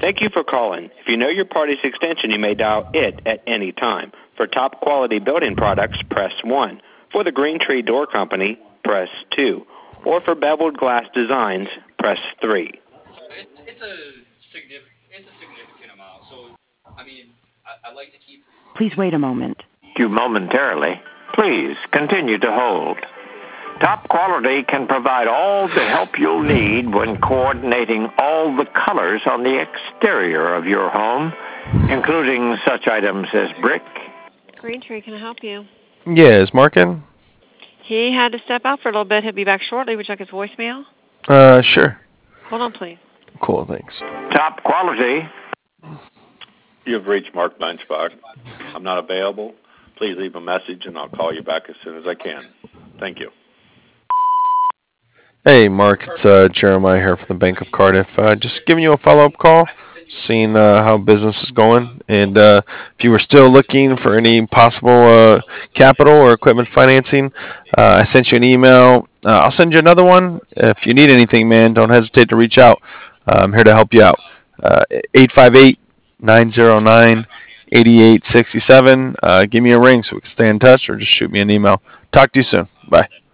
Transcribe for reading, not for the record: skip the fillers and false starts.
Thank you for calling. If you know your party's extension, you may dial it at any time. For top quality building products, press 1. For the Green Tree Door Company, press 2. Or for beveled glass designs, press 3. It's a significant amount. So, I mean, I'd like to keep. Please wait a moment. You momentarily. Please continue to hold. Top Quality can provide all the help you'll need when coordinating all the colors on the exterior of your home, including such items as brick. Green Tree, can I help you? Yeah, is Mark in? He had to step out for a little bit. He'll be back shortly. Would you like his voicemail? Sure. Hold on, please. Cool, thanks. Top Quality. You've reached Mark Beinspach. I'm not available. Please leave a message, and I'll call you back as soon as I can. Thank you. Hey, Mark, it's Jeremiah here from the Bank of Cardiff. Just giving you a follow-up call, seeing how business is going, and if you were still looking for any possible capital or equipment financing, I sent you an email. I'll send you another one. If you need anything, man, don't hesitate to reach out. I'm here to help you out. 858-909-8867. Give me a ring so we can stay in touch, or just shoot me an email. Talk to you soon. Bye.